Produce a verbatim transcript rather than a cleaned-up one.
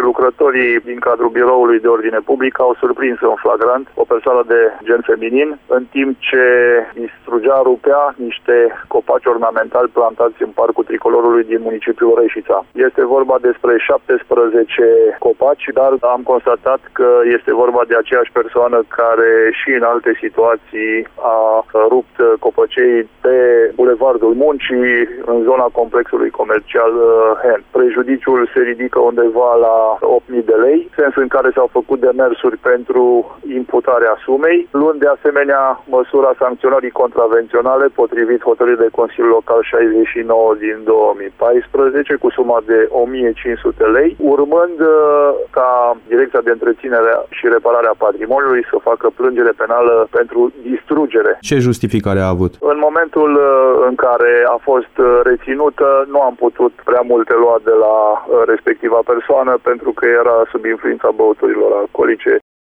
lucrătorii din cadrul biroului de ordine publică au surprins în flagrant o persoană de gen feminin, în timp ce distrugea, rupea niște copaci ornamentali plantați în parcul Tricolorului din municipiul Reșița. Este vorba despre șaptesprezece copaci, dar am constatat că este vorba de aceeași persoană care și în alte situații a rupt copăcei pe Bulevardul Muncii, în zona complexului comercial Hen. Prejudiciul se ridică undeva la opt mii de lei, sens în care s-au făcut demersuri pentru imputarea sumei, luând de asemenea măsura sancționării contravenționale potrivit hotărârii de Consiliul Local șaizeci și nouă din două mii paisprezece cu suma de o mie cinci sute lei, urmând ca Direcția de Întreținere și Reparare a Patrimoniului să facă plângere penală pentru distrugere. Ce justificare a avut? În momentul în care a fost reținută, nu am putut prea multe lua de la respectiva persoană pentru că era sub influența băuturilor alcoolice.